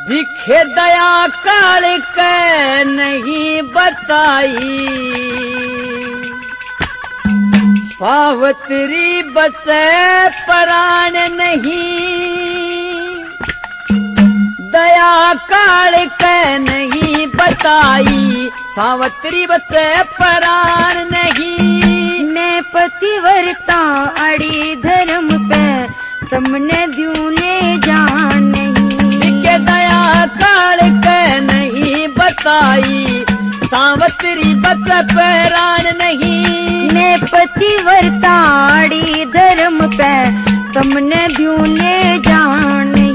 दिखे दया काल के नहीं बताई, सावत्री बचे प्राण नहीं, दया काल के नहीं बताई, सावत्री बचे प्राण नहीं। मैं पतिव्रता अड़ी धर्म पे तुमने द्यूने जान नहीं, के दया काल के नहीं बताई, सावत्री बचे प्राण नहीं। मैं पतिव्रता अड़ी धर्म पे तुमने द्यूने जान नहीं।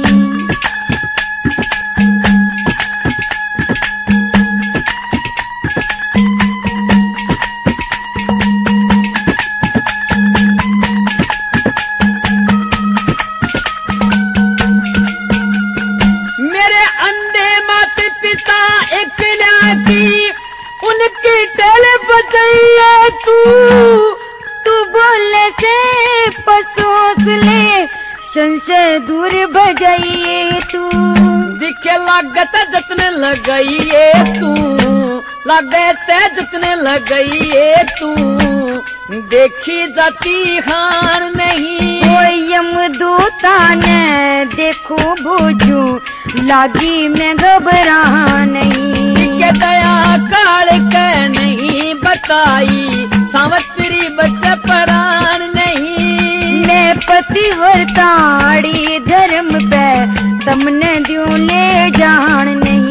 उनकी टेल बजाइए तू बोलने से पसोस ले, संशय दूर बजाइए तू। दिखे लागत जतने लगाइए तू, लागत जतने लगाइए तू, देखी जाती हार नहीं। कोई यमदूता ने देखो भोजू, लागी मैं घबरा नहीं। के दया काल के नहीं बताई, सावत्री बचे प्राण नहीं। मैं पतिव्रता अड़ी धर्म पे तुमने द्यूने जान नहीं।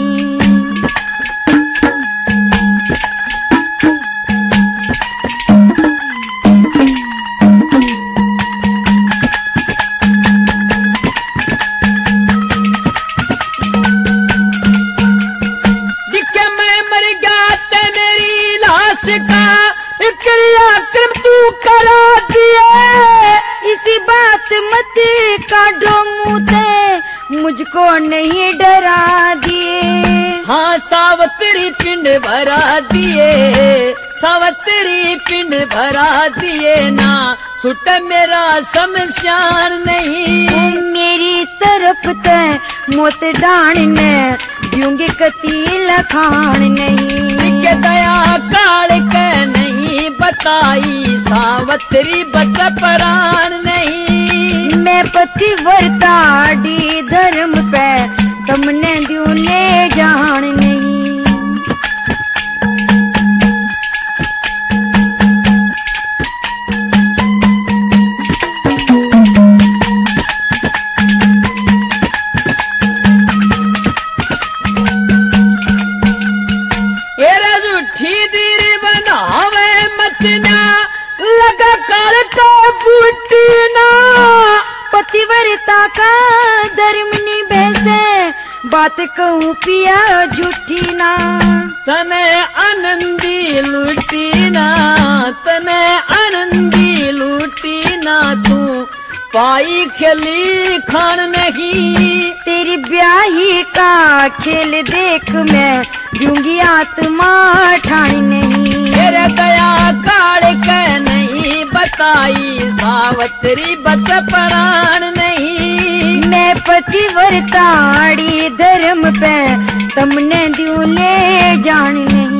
क्रियाक्रम तू करा दिए, इसी बात मत काटो मुँह से, मुझको नहीं डरा दिए। हाँ सावत्री पिंड भरा दिए, सावत्री पिंड भरा दिए ना, छुट मेरा शमशान नहीं। मेरी तरफ ते मोत डांडने दूंगे कती लखान नहीं। के दया काल के नहीं बताई, सावत्री बचे प्राण नहीं। मैं पतिव्रता अड़ी धर्म पे तुमने द्यूने जान नहीं। लगा काल का बूटीना, पतिव्रता का धर्म निभैसे, बात कहूँ पिया झूठी ना। तने आनंदी लूटीना, तने आनंदी लूटीना, तू पाई खेली खान नहीं। तेरी ब्याही का खेल देख मैं दूंगी आत्मा ठान नहीं। तेरे दया काल के नहीं बताई, सावत्री बचे प्राण नहीं। मैं पतिव्रता अड़ी धर्म पे तुमने द्यूने जान नहीं।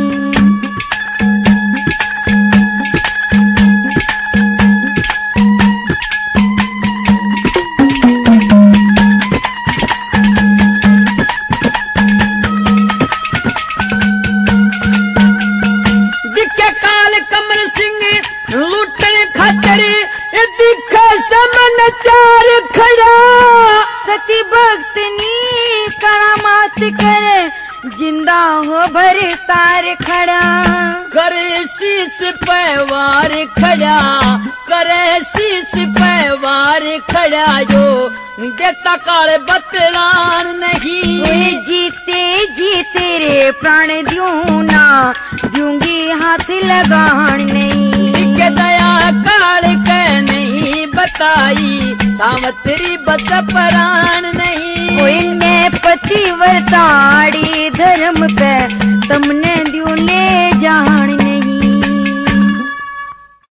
चार खड़ा सती भक्तनी करामात करे, जिंदा हो भर तार खड़ा। करे शीश पे वार खड़ा, करे शीश पे वार खड़ा, जो देता काल बतलान नहीं। जीते जी तेरे प्राण द्यूं ना, दूंगी हाथ लगान नहीं। के दया काल के नहीं बताई, सावत्री बचे प्राण नहीं। कोई ने पतिव्रता अड़ी धर्म पे तुमने द्यूने जहाँ